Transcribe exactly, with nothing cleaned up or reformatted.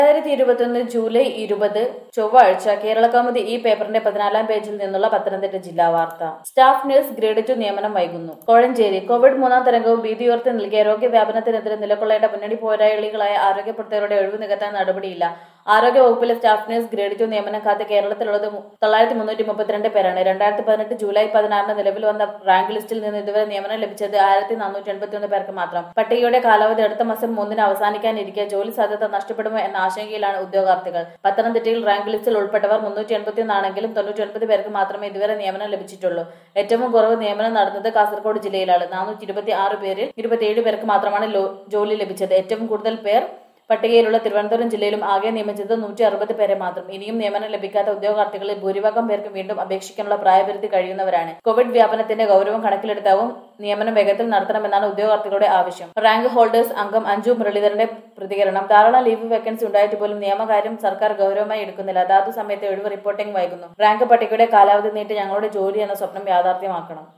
രണ്ടായിരത്തി ഇരുപത്തിയൊന്ന് ജൂലൈ ഇരുപത് ചൊവ്വാഴ്ച കേരളകൗമുദി ഈ പേപ്പറിന്റെ പതിനാലാം പേജിൽ നിന്നുള്ള പത്തനംതിട്ട ജില്ലാ വാർത്ത. സ്റ്റാഫ് നഴ്സ് ഗ്രേഡ് ടു നിയമനം വൈകുന്നു. കോഴഞ്ചേരി കോവിഡ് മൂന്നാം തരംഗവും ഭീതിയോർത്ത് നൽകിയ രോഗവ്യാപനത്തിനെതിരെ നിലകൊള്ളേണ്ട മുന്നണി പോരാളികളായ ആരോഗ്യ പ്രവർത്തകരുടെ ഒഴിവ് നികത്താൻ നടപടിയില്ല. ആരോഗ്യ വകുപ്പിലെ സ്റ്റാഫ് നഴ്സ് ഗ്രേഡ് ടു നിയമനം കാത്ത് കേരളത്തിലുള്ളത് തൊള്ളായിരത്തി മുന്നൂറ്റി മുപ്പത്തിരണ്ട് പേരാണ്. രണ്ടായിരത്തി പതിനെട്ട് ജൂലൈ പതിനാറിന് നിലവിൽ വന്ന റാങ്ക് ലിസ്റ്റിൽ നിന്ന് ഇതുവരെ നിയമനം ലഭിച്ചത് ആയിരത്തി നാനൂറ്റി എൺപത്തി ഒന്ന് പേർക്ക് മാത്രം. പട്ടികയുടെ കാലാവധി അടുത്ത മാസം മൂന്നിന് അവസാനിക്കാനിരിക്കെ ജോലി സാധ്യത നഷ്ടപ്പെടുമോ എന്ന ആശങ്കയിലാണ് ഉദ്യോഗാർത്ഥികൾ. പത്തനംതിട്ടയിൽ റാങ്ക് ലിസ്റ്റിൽ ഉൾപ്പെട്ടവർ മുന്നൂറ്റി എൺപത്തി ഒന്നാണെങ്കിലും തൊണ്ണൂറ്റി ഒൻപത് പേർക്ക് മാത്രമേ ഇതുവരെ നിയമനം ലഭിച്ചിട്ടുള്ളൂ. ഏറ്റവും കുറവ് നിയമനം നടന്നത് കാസർഗോഡ് ജില്ലയിലാണ്. നാനൂറ്റി ഇരുപത്തി ആറ് പേരിൽ ഇരുപത്തിയേഴ് പേർക്ക് മാത്രമാണ് ജോലി ലഭിച്ചത്. ഏറ്റവും കൂടുതൽ പേർ പട്ടികയിലുള്ള തിരുവനന്തപുരം ജില്ലയിലും ആകെ നിയമിച്ചത് നൂറ്റി അറുപത് പേരെ മാത്രം. ഇനിയും നിയമനം ലഭിക്കാത്ത ഉദ്യോഗാർത്ഥികളിൽ ഭൂരിഭാഗം പേർക്ക് വീണ്ടും അപേക്ഷിക്കാനുള്ള പ്രായപരിധി കഴിയുന്നവരാണ്. കോവിഡ് വ്യാപനത്തിന്റെ ഗൗരവം കണക്കിലെടുത്താവും നിയമനം വേഗത്തിൽ നടത്തണമെന്നാണ് ഉദ്യോഗാർത്ഥികളുടെ ആവശ്യം. റാങ്ക് ഹോൾഡേഴ്സ് അംഗം അഞ്ജു മുരളീധരന്റെ പ്രതികരണം. ധാരാളം ലീവ് വേക്കൻസി ഉണ്ടായിട്ട് പോലും നിയമകാര്യം സർക്കാർ ഗൗരവമായി എടുക്കുന്നില്ല. അതാതു സമയത്ത് ഒഴിവ് റിപ്പോർട്ടിംഗ് വൈകുന്നു. റാങ്ക് പട്ടികയുടെ കാലാവധി നീട്ടി ഞങ്ങളുടെ ജോലി എന്ന സ്വപ്നം യാഥാർത്ഥ്യമാക്കണം.